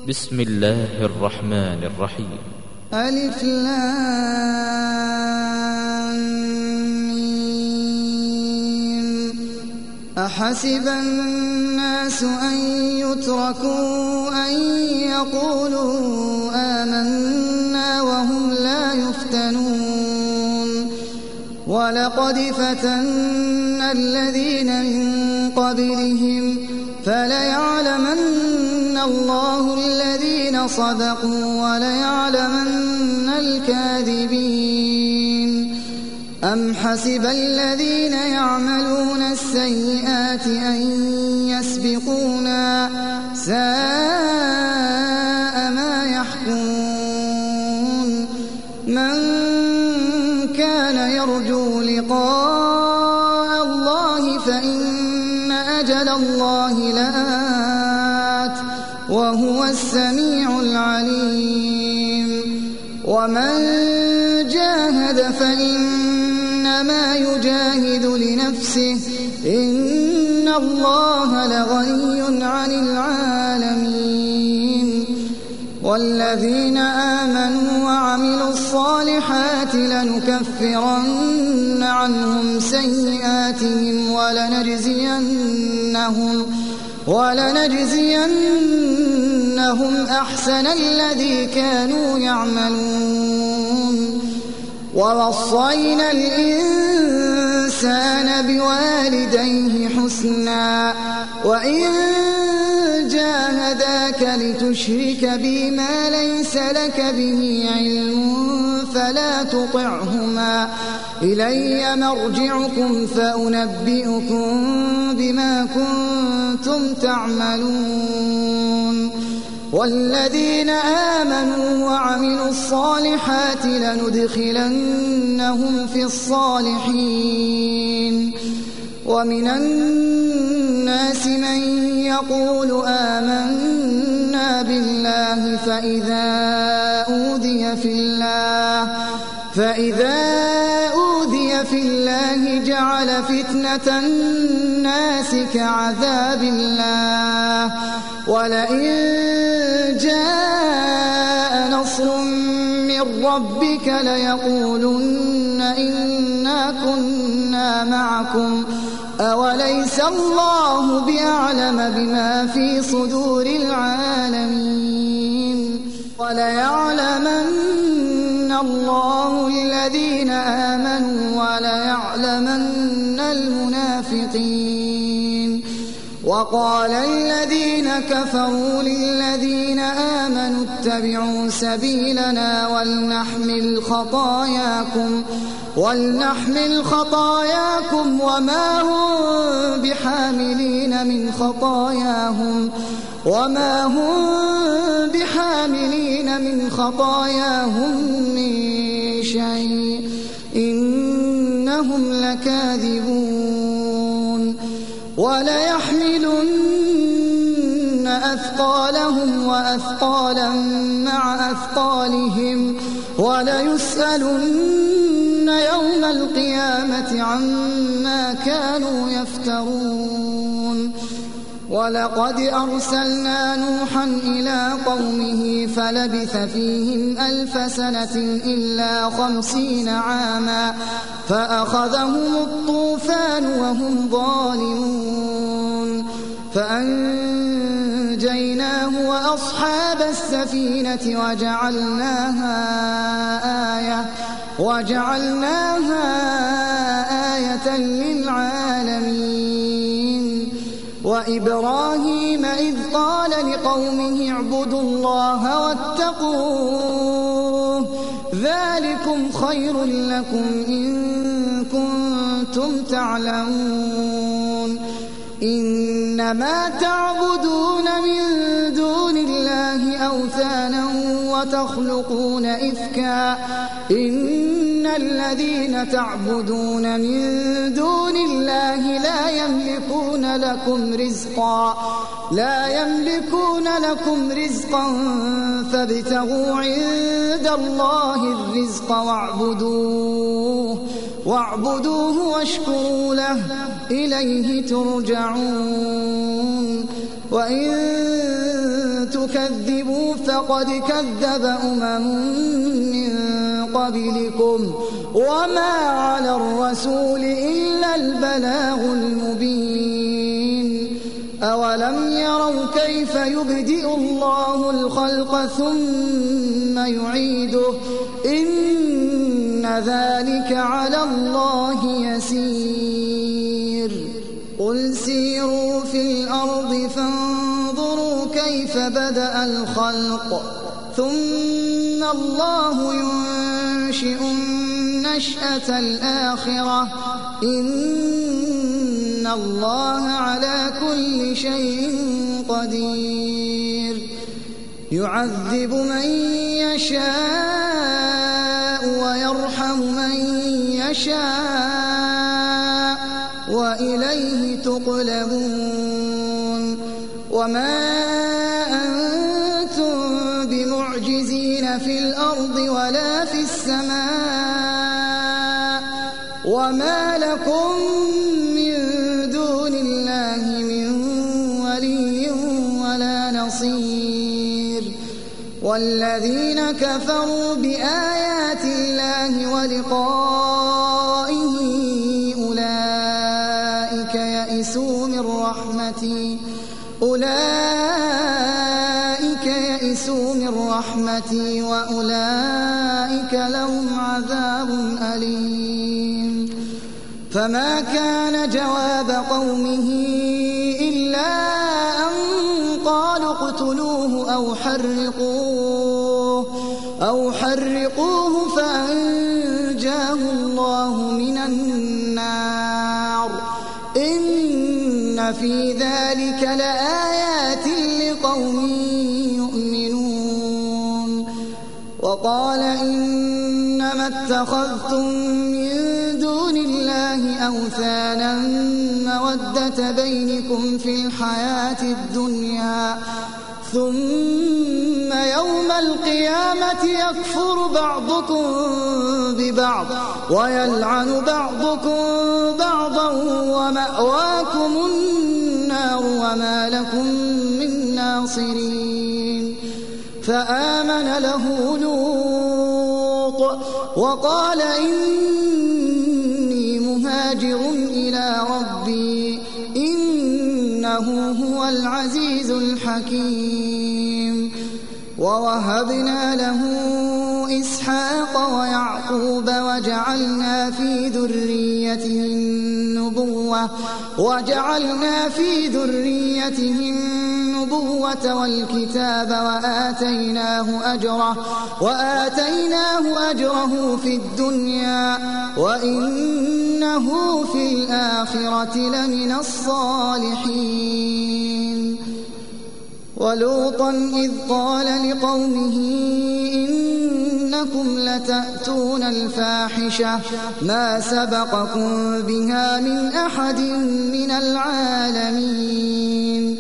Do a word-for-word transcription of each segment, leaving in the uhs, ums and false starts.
بسم الله الرحمن الرحيم. ألف لام ميم. أحسب الناس أن يتركوا أن يقولوا آمنا وهم لا يفتنون ولقد فتنا الذين من قبلهم فليعلمن الله الذين صدقوا وليعلمن الكاذبين. أم حسب الذين يعملون السيئات أن يسبقونا ساء ما يحكمون. من كان يرجو لقاء الله فإن أجل الله لآت وهو السميع العليم. ومن جاهد فإنما يجاهد لنفسه إن الله لغني عن العالمين. والذين آمنوا وعملوا الصالحات لنكفرن عنهم سيئاتهم ولنجزينهم ولنجزينهم أحسن الذي كانوا يعملون. ووصينا الإنسان بوالديه حسنا وإن جاهداك لتشرك بي ما ليس لك به علم فلا تطعهما إلي مرجعكم فأنبئكم بما كنتم تعملون. والذين آمنوا وعملوا الصالحات لندخلنهم في الصالحين. ومن الناس من يقول آمنا بالله فإذا أوذي في الله فإذا أوذي في الله جعل فتنة الناس كعذاب الله ولئن جاء نصر من ربك ليقولن إنا كنا معكم أوليس الله بأعلم بما في صدور العالمين. وليعلمن الله الذين آمنوا وليعلمن المنافقين. وقال الذين كفروا للذين آمنوا اتبعوا سبيلنا ولنحمل خطاياكم ولنحمل خطاياكم وما هم بحاملين من خطاياهم وما هم بحاملين من خطاياهم من شيء إنهم لكاذبون. وليحملن أثقالهم وأثقالا مع أثقالهم وليسألن يوم القيامة عما كانوا يفترون. ولقد أرسلنا نوحا إلى قومه فلبث فيهم ألف سنة إلا خمسين عاما فأخذهم الطوفان وهم ظالمون فأنجيناه وأصحاب السفينة وجعلناها آية وجعلناها آية للعالمين. وإبراهيم إذ قال لقومه اعبدوا الله واتقوه ذلكم خير لكم إن كنتم تعلمون. إنما تعبدون من دون الله أوثانا وتخلقون إفكا إن الذين تعبدون من دون الله لا يملكون لكم رزقا لا يملكون لكم رزقا فابتغوا عند الله الرزق واعبدوه واعبدوه واشكروا له إليه ترجعون. وإن تكذبوا فقد كذب أمم من قبلكم وما على الرسول إلا البلاغ المبين. أولم يروا كيف يبدئ الله الخلق ثم يعيده إن ذلك على الله يسير. قل سيروا في الأرض فانظروا كيف بدأ الخلق ثم الله ينشئ النشأة الآخرة إن الله على كل شيء قدير. يعذب من يشاء ويرحم من يشاء وإليه تقلبون. وما أنتم بمعجزين في الأرض ولا في السماء وما لكم من دون الله من ولي ولا نصير. والذين كفروا بآيات الله ولقائه أولئك يئسوا من رحمتي أولئك يئسوا من رحمتي وأولئك لهم عذاب أليم. فما كان جواب قومه إلا أن قالوا اقتلوه أو حرقوه أو حرقوه فأنجاه الله من النار إن في ذلك لآيات لقوم يؤمنون. وقال إنما اتخذتم من دون الله أوثانا مودة بينكم في الحياة الدنيا ثم يوم القيامة يكفر بعضكم ببعض ويلعن بعضكم بعضا ومأواكم النار وما لكم من ناصرين. فآمن له لوط وقال إني مهاجر إلى ربي إنه هو العزيز الحكيم. ووهبنا له إسحاق ويعقوب وجعلنا في ذريته النبوة وجعلنا في ذريته النبوة والكتاب وآتيناه أجره وآتيناه أجره في الدنيا وإنه في الآخرة لمن الصالحين. ولوطا إذ قال لقومه إنكم لتأتون الفاحشة ما سبقكم بها من أحد من العالمين.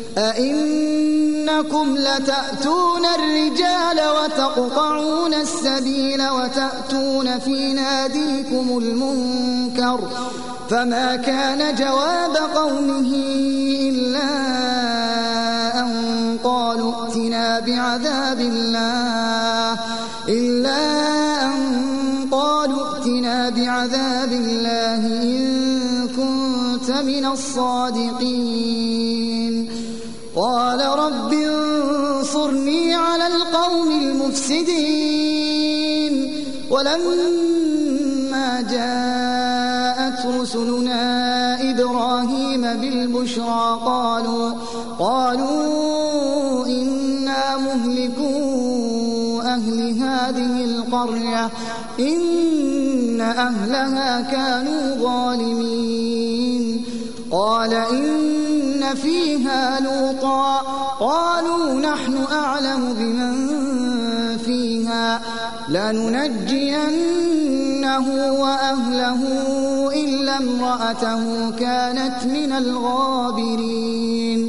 أئنكم لتأتون الرجال وتقطعون السبيل وتأتون في ناديكم المنكر. فما كان جواب قومه إلا أن قالوا ائتنا بعذاب الله إلا أن قالوا ائتنا بعذاب الله إن كنت من الصادقين. قال رب انصرني على القوم المفسدين. ولما جاءت رسلنا إبراهيم بالبشرى قالوا قالوا إنا مهلكو أهل هذه القرية إن أهلها كانوا ظالمين. قال إن فيها لوطا قالوا نحن أعلم بمن فيها لننجينه وأهله إلا امرأته كانت من الغابرين.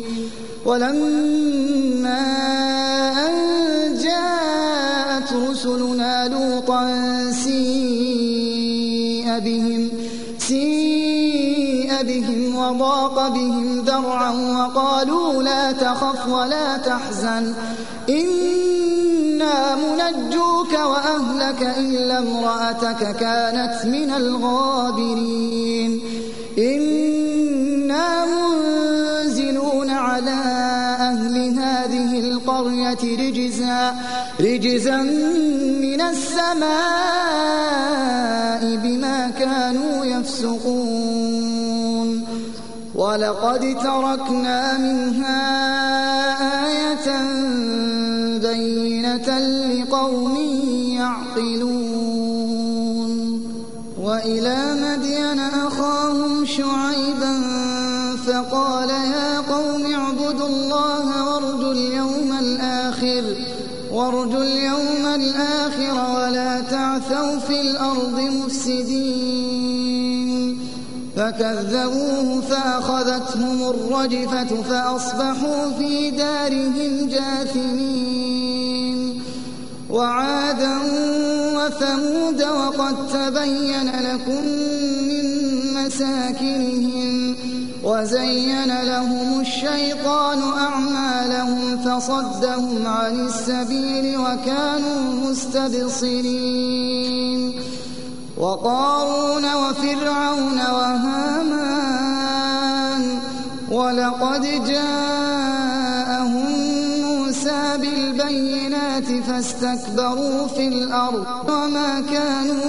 ولما أن جاءت رسلنا لوطا سيء بهم سيء بهم وضاق بهم ذرعا وقالوا لا تخف ولا تحزن إنا منجوك وأهلك إلا امرأتك كانت من الغابرين إنا منزلون على أهل هذه القرية رجزا, رجزا من السماء بما كانوا يفسقون ولقد تركنا منها آية بينة لقوم يعقلون وإلى مدين أخاهم شعيبا فقال يا قوم اعبدوا الله وارجوا اليوم الآخر وارجوا اليوم الآخر ولا تعثوا في الأرض مفسدين فكذبوه فأخذتهم الرجفة فأصبحوا في دارهم جاثمين وعادا وثمود وقد تبين لكم من مساكنهم وزين لهم الشيطان أعمالهم فصدهم عن السبيل وكانوا مستبصرين وقارون وفرعون وهامان ولقد جاءهم موسى بالبينات فاستكبروا في الأرض وما كانوا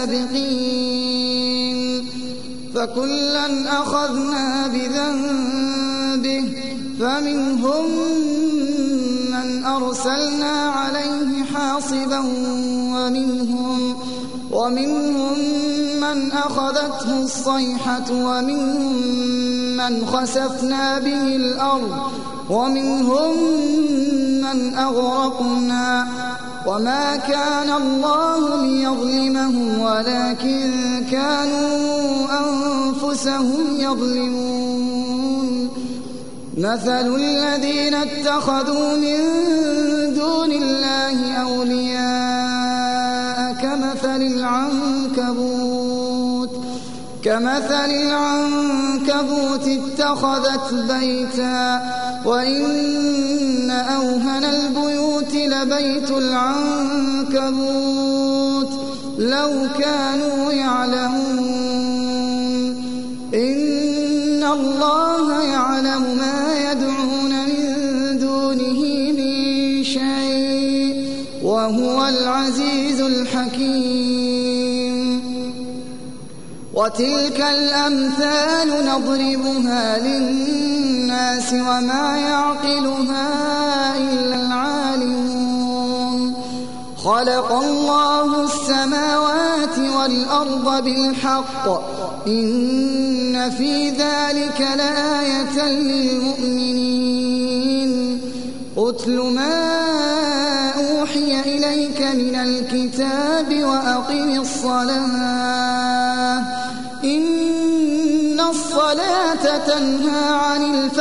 سابقين فكلا أخذنا بذنبه فمنهم من أرسلنا عليه حاصبا ومنهم, ومنهم من أخذته الصيحة ومنهم من خسفنا به الأرض ومنهم من أغرقنا وما كان الله ليظلمهم ولكن كانوا أنفسهم يظلمون مثل الذين اتخذوا من دون الله أولياء كمثل العنكبوت كمثل العنكبوت اتخذت بيتا وإن أوهن البيوت لبيت العنكبوت لو كانوا يعلمون إن الله يعلم ما يدعون من دونه من شيء وهو العزيز الحكيم وتلك الأمثال نضربها للناس وما يعقلها إلا العالمون خلق الله السماوات والأرض بالحق إن في ذلك لآية للمؤمنين أتل ما أوحي إليك من الكتاب وأقم الصلاة إن الصلاة تنهى عن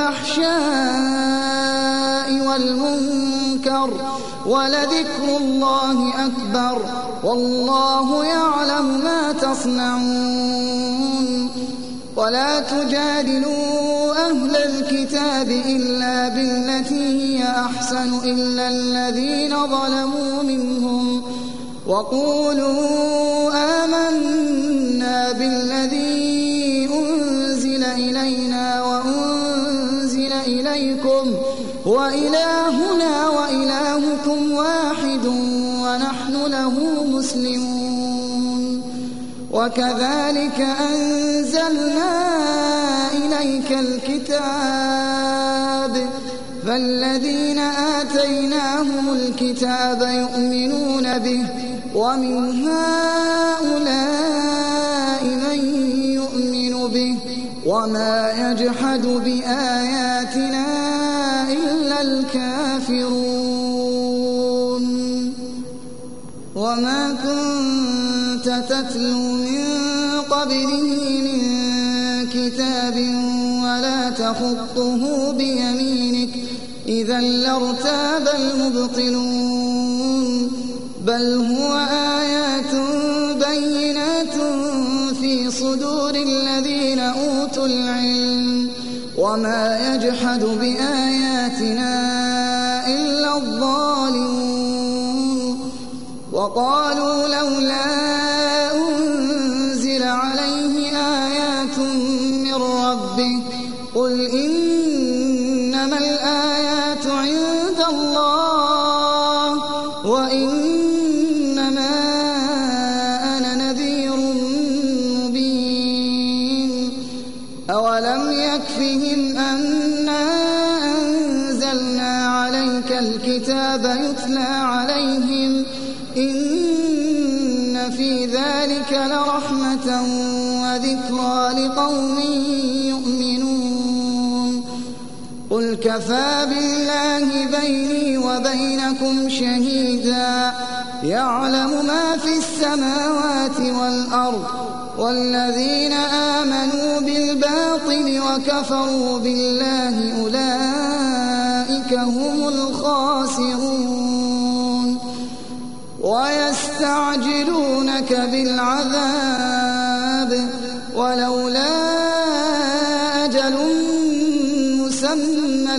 الفحشاء والمنكر ولذكر الله أكبر والله يعلم ما تصنعون ولا تجادلوا أهل الكتاب إلا بالتي هي أحسن إلا الذين ظلموا منهم وقولوا آمنا بالذي أنزل إلينا وأنزل إليكم وإلهنا وإلهكم واحد ونحن له مسلمون وكذلك أنزلنا إليك الكتاب فالذين آتيناهم الكتاب يؤمنون به ومن هؤلاء من يؤمن به وما يجحد بآياتنا إلا الكافرون وما كنت تتلو من قبله من كتاب ولا تخطه بيمينك إذا لارتاب المبطلون بل هو آيات بينات في صدور الذين أوتوا العلم وما يجحد بآياتنا وقالوا لولا أنزل عليه آيات من ربه قل إنما الآيات عند الله وإنما أنا نذير مبين أولم يكفهم أنا أنزلنا عليك الكتاب يتلى عليهم إن في ذلك لرحمة وذكرى لقوم يؤمنون قل كفى بالله بيني وبينكم شهيدا يعلم ما في السماوات والأرض والذين آمنوا بالباطل وكفروا بالله أولئك هم الخاسرون ويستعجلونك بالعذاب ولولا أجل مسمى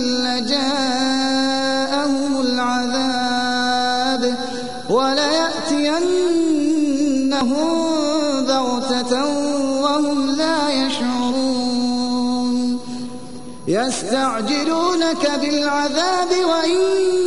لجاءهم العذاب وليأتينهم بغتة وهم لا يشعرون يستعجلونك بالعذاب وإن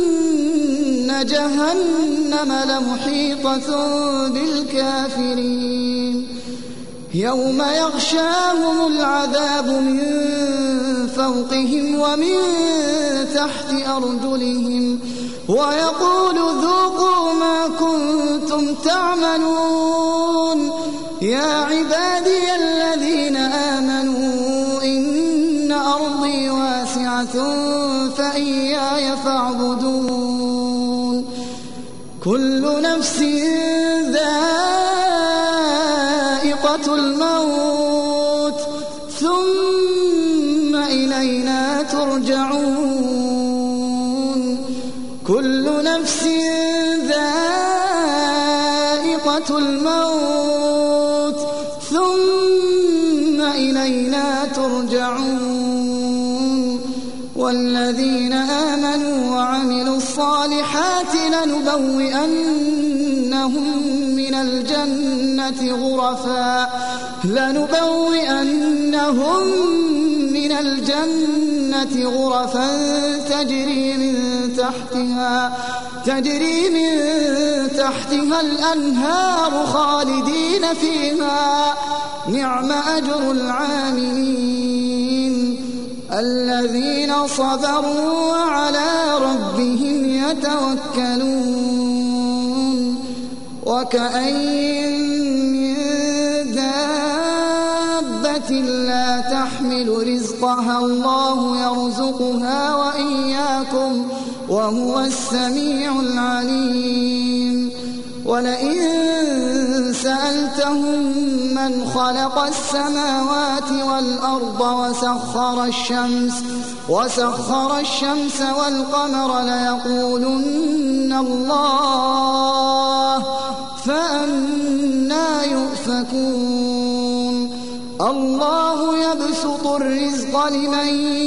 جهنم لمحيطة بالكافرين يوم يغشاهم العذاب من فوقهم ومن تحت أرجلهم ويقول ذوقوا ما كنتم تعملون يا عبادي الذين آمنوا إن أرضي واسعة فإياي فاعبدون كل نفس ذائقة الموت ثم إلينا ترجعون كل نفس ذائقة الموت ثم إلينا ترجعون والذين آمنوا وعملوا الصالحات لنبوئنهم من الجنة غرفا لنبوئنهم من الجنة غرفا تجري من تحتها تجري من تحتها الأنهار خالدين فيها نعم أجر العاملين الذين صبروا وعلى ربهم يتوكلون وكأين من دابة لا تحمل رزقها الله يرزقها وإياكم وهو السميع العليم ولئن سألتهم من خلق السماوات والأرض وسخر الشمس وسخر الشمس والقمر ليقولن الله فأنى يؤفكون الله يبسط الرزق لمن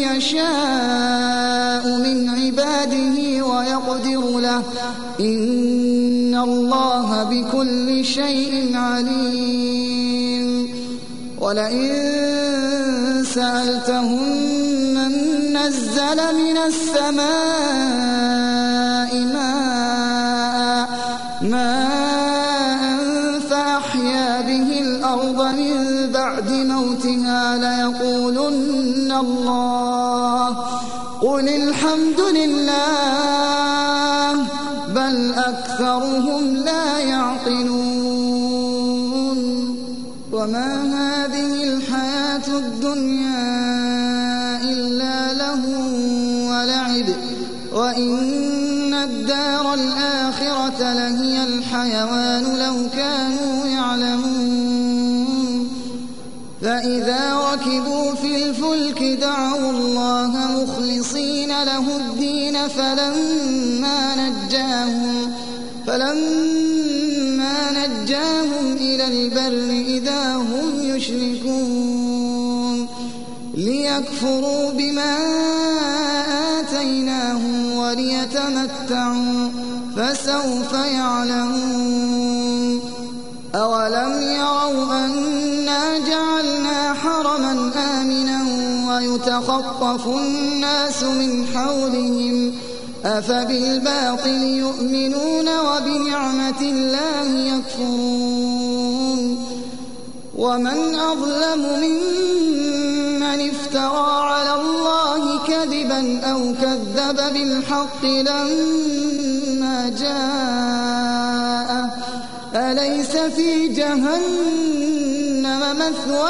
يشاء من عباده ويقدر له إن الله بكل شيء عليم ولئن سألتهم من نزل من السماء ماء ماء فأحيا به الأرض من بعد موتها ليقولن الله قل الحمد لله بل أكثرهم لا يعقلون وما هذه الحياة الدنيا إلا له ولعب وإن الدار الآخرة لهي الحيوان لو كانوا يعلمون فإذا ركبوا في الفلك دعوا الله مخلصين له الدين فلما نجاهم فلما نجاهم إلى البر إذا هم يشركون ليكفروا بما آتيناهم وليتمتعوا فسوف يعلمون. أولم يروا أنا جعلنا حرما آمنا ويتخطف الناس من حولهم أفبالباطل يؤمنون وبنعمة الله يكفرون. ومن أظلم ممن افترى على الله كذبا أو كذب بالحق لما جاءه أليس في جهنم مثوى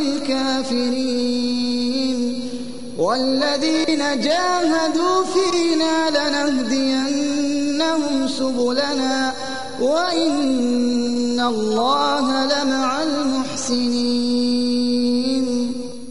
للكافرين. والذين جاهدوا فينا لنهدينهم سبلنا وإن الله لمع المحسنين.